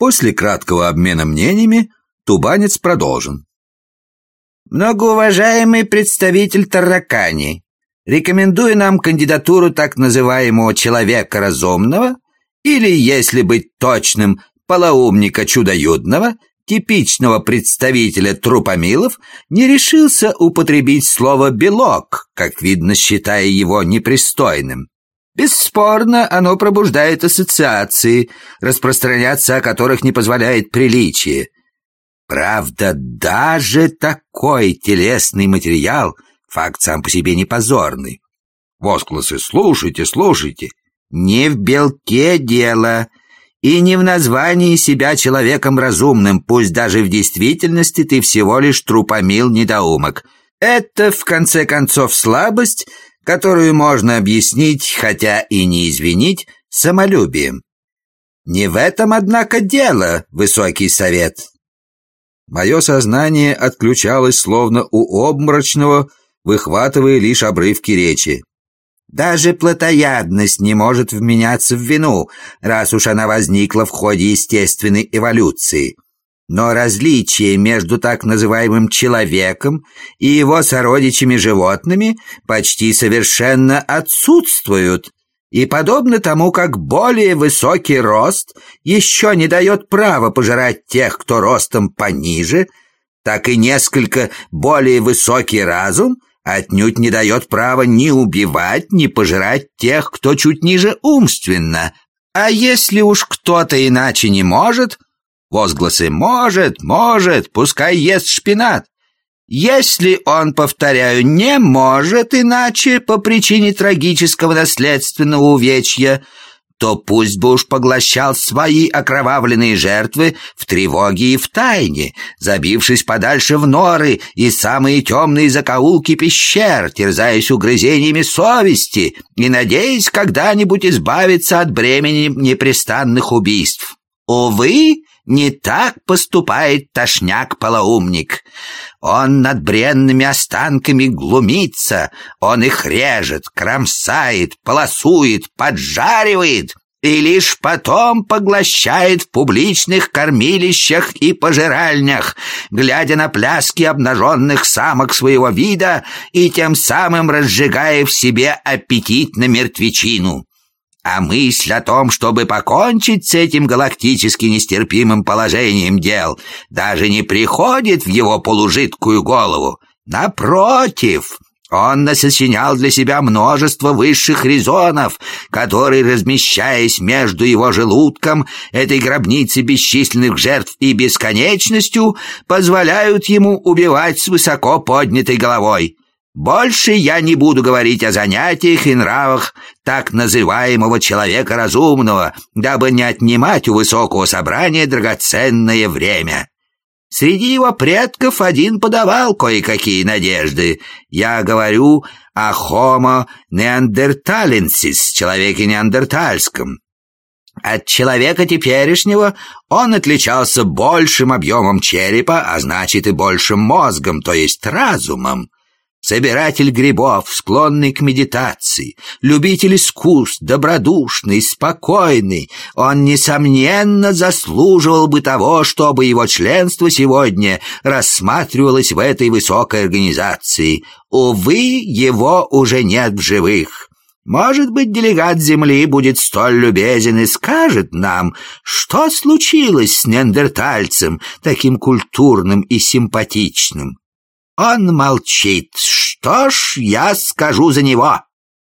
После краткого обмена мнениями тубанец продолжил. Многоуважаемый представитель Таракани, рекомендую нам кандидатуру так называемого человека разумного, или, если быть точным, полоумника чудоюдного, типичного представителя трупомилов, не решился употребить слово «белок», как видно, считая его непристойным. Бесспорно, оно пробуждает ассоциации, распространяться о которых не позволяет приличие. Правда, даже такой телесный материал — факт сам по себе не позорный. Возгласы «слушайте, слушайте». Не в белке дело, и не в названии себя человеком разумным, пусть даже в действительности ты всего лишь трупомил-недоумок. Это, в конце концов, слабость, которую можно объяснить, хотя и не извинить, самолюбием. Не в этом, однако, дело, высокий совет. Мое сознание отключалось, словно у обморочного, выхватывая лишь обрывки речи. Даже плотоядность не может вменяться в вину, раз уж она возникла в ходе естественной эволюции. Но различия между так называемым человеком и его сородичами-животными почти совершенно отсутствуют, и подобно тому, как более высокий рост еще не дает права пожирать тех, кто ростом пониже, так и несколько более высокий разум отнюдь не дает права ни убивать, ни пожирать тех, кто чуть ниже умственно. А если уж кто-то иначе не может, возгласы «может», пускай ест шпинат. Если он, повторяю, не может иначе по причине трагического наследственного увечья, то пусть бы уж поглощал свои окровавленные жертвы в тревоге и в тайне, забившись подальше в норы и самые темные закоулки пещер, терзаясь угрызениями совести и надеясь когда-нибудь избавиться от бремени непрестанных убийств. Увы, не так поступает тошняк-полоумник. Он над бренными останками глумится, он их режет, кромсает, полосует, поджаривает и лишь потом поглощает в публичных кормилищах и пожиральнях, глядя на пляски обнаженных самок своего вида и тем самым разжигая в себе аппетит на мертвечину. А мысль о том, чтобы покончить с этим галактически нестерпимым положением дел, даже не приходит в его полужидкую голову. Напротив, он насочинял для себя множество высших резонов, которые, размещаясь между его желудком, этой гробницей бесчисленных жертв и бесконечностью, позволяют ему убивать с высоко поднятой головой. Больше я не буду говорить о занятиях и нравах так называемого человека разумного, дабы не отнимать у высокого собрания драгоценное время. Среди его предков один подавал кое-какие надежды. Я говорю о Homo neanderthalensis, человеке неандертальском. От человека теперешнего он отличался большим объемом черепа, а значит и большим мозгом, то есть разумом. Собиратель грибов, склонный к медитации, любитель искусств, добродушный, спокойный, он, несомненно, заслуживал бы того, чтобы его членство сегодня рассматривалось в этой высокой организации. Увы, его уже нет в живых. Может быть, делегат Земли будет столь любезен и скажет нам, что случилось с неандертальцем, таким культурным и симпатичным. Он молчит. Что ж, я скажу за него.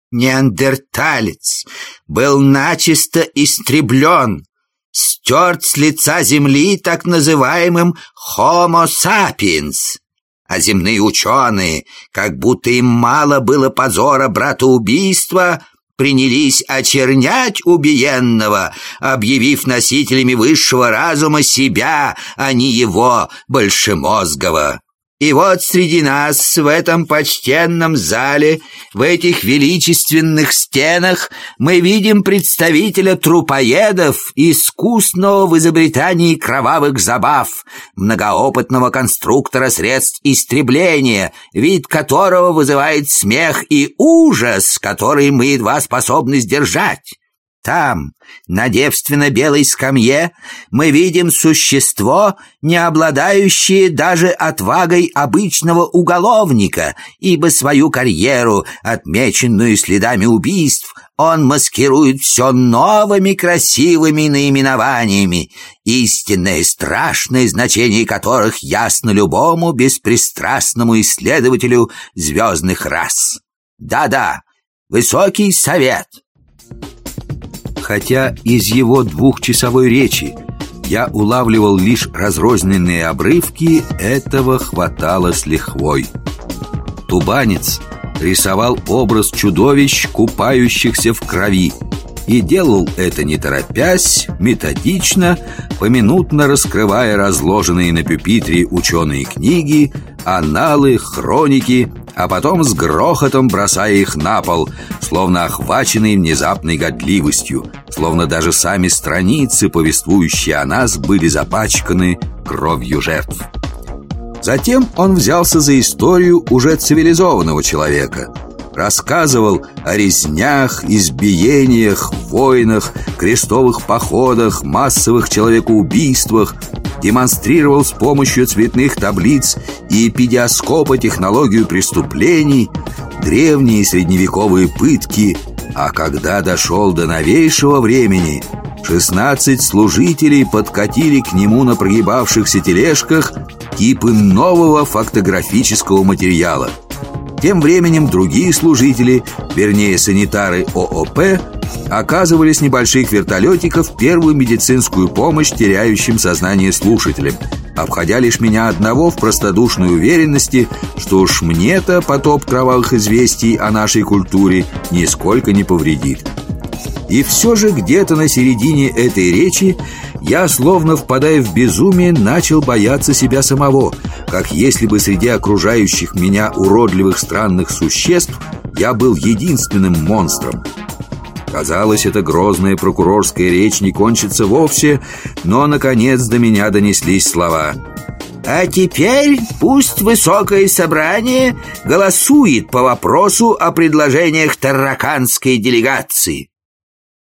Неандерталец был начисто истреблен, стерт с лица земли так называемым Homo sapiens. А земные ученые, как будто им мало было позора братоубийства, принялись очернять убиенного, объявив носителями высшего разума себя, а не его, большемозгого. И вот среди нас, в этом почтенном зале, в этих величественных стенах, мы видим представителя трупоедов, искусного в изобретании кровавых забав, многоопытного конструктора средств истребления, вид которого вызывает смех и ужас, который мы едва способны сдержать. там, на девственно-белой скамье, мы видим существо, не обладающее даже отвагой обычного уголовника, ибо свою карьеру, отмеченную следами убийств, он маскирует все новыми красивыми наименованиями, истинное страшное значение которых ясно любому беспристрастному исследователю звездных рас. Да-да, Высокий Совет. Хотя из его двухчасовой речи я улавливал лишь разрозненные обрывки, этого хватало с лихвой. Тубанец рисовал образ чудовищ, купающихся в крови, и делал это не торопясь, методично, поминутно раскрывая разложенные на пюпитре ученые книги, аналы, хроники, а потом с грохотом бросая их на пол, словно охваченные внезапной годливостью, словно даже сами страницы, повествующие о нас, были запачканы кровью жертв. Затем он взялся за историю уже цивилизованного человека, рассказывал о резнях, избиениях, войнах, крестовых походах, массовых человекоубийствах, демонстрировал с помощью цветных таблиц и эпидиоскопа технологию преступлений, древние средневековые пытки, а когда дошел до новейшего времени, 16 служителей подкатили к нему на прогибавшихся тележках типы нового фактографического материала. Тем временем другие служители, вернее санитары ООП, оказывали с небольших вертолетиков первую медицинскую помощь теряющим сознание слушателям, обходя лишь меня одного в простодушной уверенности, что уж мне-то потоп кровавых известий о нашей культуре нисколько не повредит. И все же где-то на середине этой речи я, словно впадая в безумие, начал бояться себя самого, как если бы среди окружающих меня уродливых странных существ я был единственным монстром. Казалось, эта грозная прокурорская речь не кончится вовсе, но, наконец, до меня донеслись слова: «А теперь пусть Высокое Собрание голосует по вопросу о предложениях тараканской делегации».